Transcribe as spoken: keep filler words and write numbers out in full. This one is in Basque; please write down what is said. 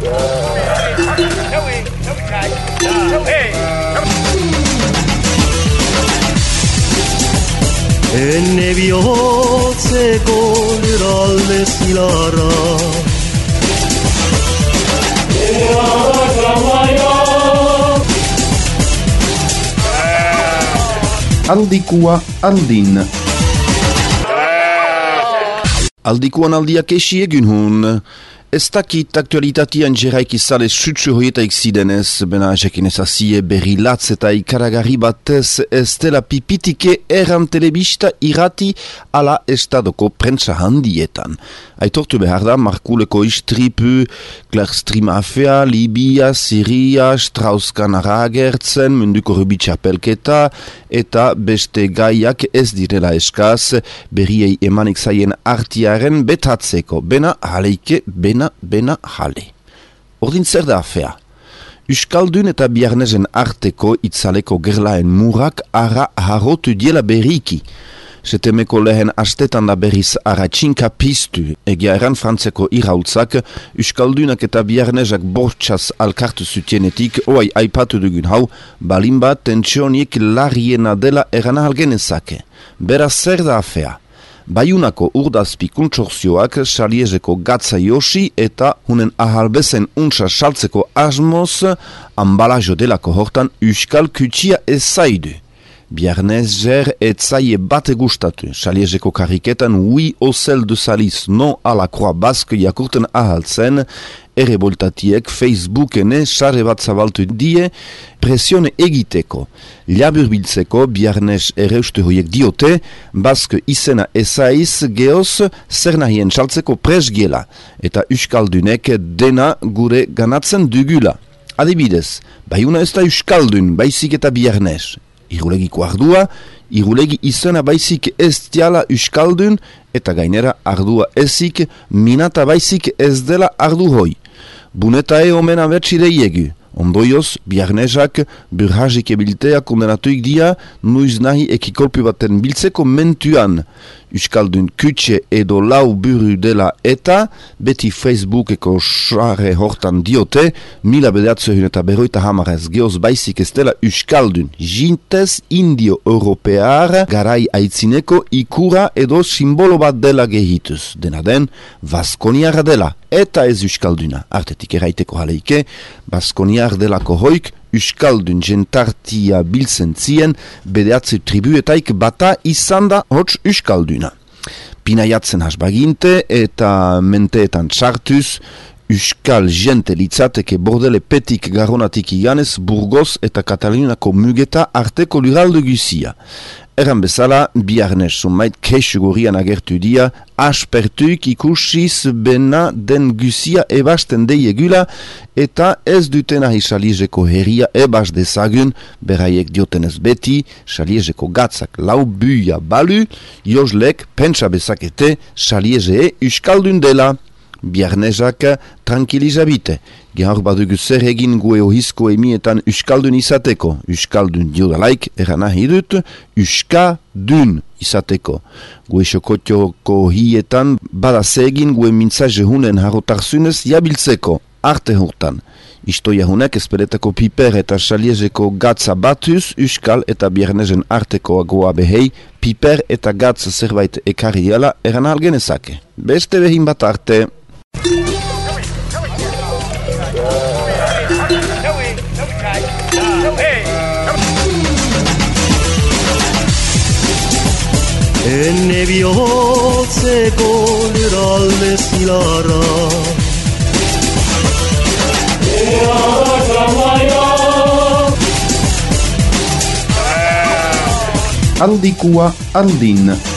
Enne bihotzeko lurralde zilarra Aldikua aldin Aldikuan aldiak esi egun hun. Ez dakit aktualitatean jeraik izale sutsu hoietaik zidenez, bena jekin ezazie berri latz eta ikaragarri batez ez dela pipitike erran telebista irrati ala estadoko prentsa handietan. Aitortu behar da, Markuleko istripu, Klerstream afea, Libia, Siria, Strauss-Kahn agertzen, munduko rubi txapelketa, eta beste gaiak ez direla eskaz, berriei emanik zaien artiaren betatzeko, bena haleike, bena bena jale. Ordin zer da afea? Euskaldun eta biarnezen arteko itzaleko gerlaen murak ara harrotu diela berriki. Setemeko lehen astetan da berriz aratxinka piztu. Egia eran frantzeko iraultzak, Euskaldunak eta biarnezak bortxaz alkartu zutienetik, oai aipatu dugun hau, balin bat tentsionik larriena dela erana algenezake. Beraz zer da afea? Baiunako urdazpi kuntsorzioak saliezeko gatza josi eta hunen ahalbezen untsa saltzeko asmoz ambalajo delako hortan euskal kutsia ezaidu. Biarnezer etzaie bate gustatu, saliezeko kariketan hui osel de saliz no ala kroa baske jakurten ahaltzen, erreboltatiek Facebookene sare bat zabaltu die presione egiteko. Labur biltzeko biarnez erreuste hoiek diote, baske izena ezaiz geoz zer nahien saltzeko presgiela, eta euskaldunek dena gure ganatzen dugula. Adibidez, baiuna ez da euskaldun, baizik eta biarnez. Irulegiko ardua, irulegi izena baizik ez diala euskaldun, eta gainera ardua ezik, minata baizik ez dela ardu hoi. Buneta e omen abertsideiegu. Ondoioz, biarnezak burhazik ebiltea kondenatuik dia nuiz nahi ekikolpi baten biltzeko mentuan. Euskaldun kutxe edo lau buru dela eta beti Facebookeko sare hortan diote mila bedatzehun eta berroita hamarez geoz baizik ez dela Euskaldun. Jintez indio europear garai aitzineko ikura edo simbolo bat dela gehituz. Dena den, Baskoniara dela eta ez Euskalduna. Artetik eraiteko jaleike, Baskoniar delako hoik Euskaldun jentartia biltzen zien bedeatze tribuetaik bata izan da hots Euskalduna. Pinaiatzen hasbaginte eta menteetan txartuz, Euskal jente litzateke bordele petik garonatik iganez Burgos eta Katalinako mugeta arteko luraldu guzia. Erran bezala, biarnez sumait kesugorian agertu dia, aspertuik ikusiz bena den guzia ebasten deiegula, eta ez dutena hi saliezeko herria ebas dezagun, beraiek diotenez beti, saliezeko gatzak lau buia balu, jozlek pentsa bezakete saliezee euskaldun dela. Biarnezak tranquilizabite. Gaur badugu zer egin gue ohizko emietan euskaldun izateko. Euskaldun diodalaik erana hidut, euskadun izateko. Gue xokotioko hietan bada zegin gue mintzaje hunen harotarzunez jabiltzeko. Arte hurtan. Istoia hunek esperetako piper eta saliezeko gatza batuz, euskal eta biarnezen arteko agoa behei, piper eta gatza zerbait ekarri diala erana algenezake. Beste behin bat arte. Enne bihotzeko lurralde zilarra Aldikua aldin